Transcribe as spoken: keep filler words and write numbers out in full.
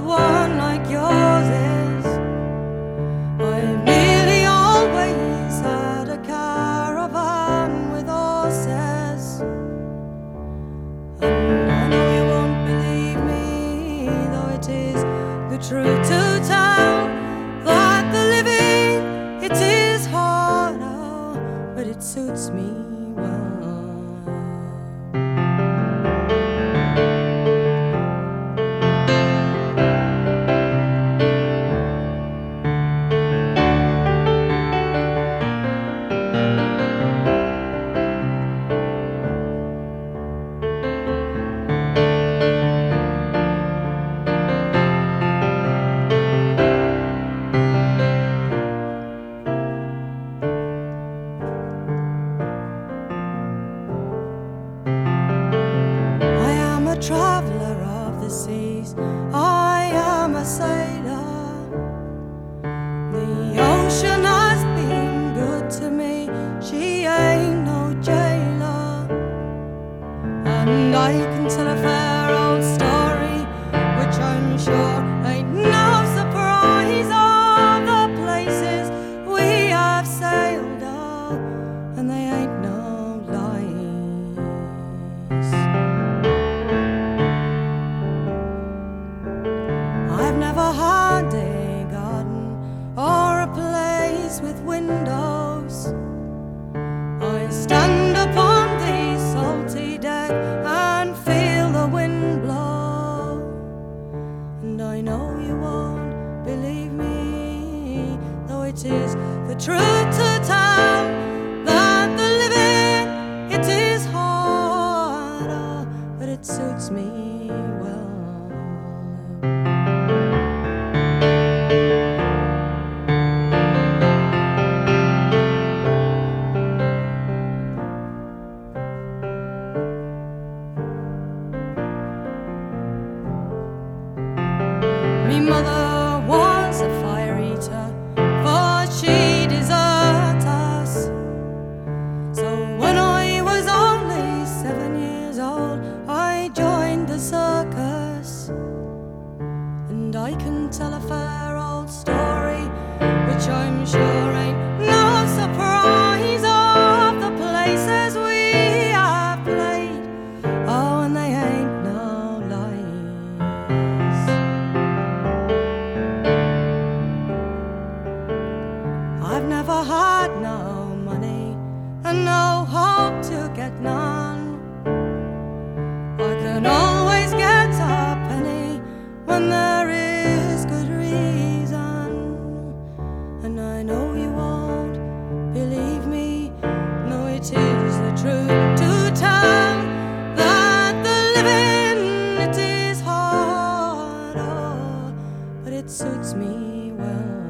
one like yours is. I've nearly always had a caravan with horses, and I know you won't believe me, though it is the truth to tell, that the living, it is hard, oh, but it suits me well. Traveler of the seas, I am a sailor. The ocean has been good to me, she ain't no jailer. And I can tell a fair old story, which I'm sure ain't no surprise, of the places we have sailed, oh, and they ain't no lies. I've never had a garden or a place with windows. I stand upon the salty deck and feel the wind blow. And I know you won't believe me, though it is the truth to tell, that the living, it is hard, oh, but it suits me well. Me mother was a fire eater, for she desert us. So when I was only seven years old, I joined the circus. And I can tell a fair old story, which I'm sure ain't no surprise, of the places we have played, oh, and they ain't no lies. I've never had no money and no hope to get none. I can always get a penny when there is good reason. And I know you won't believe me, no, it is the truth to tell, that the living, it is hard, oh, but it suits me well.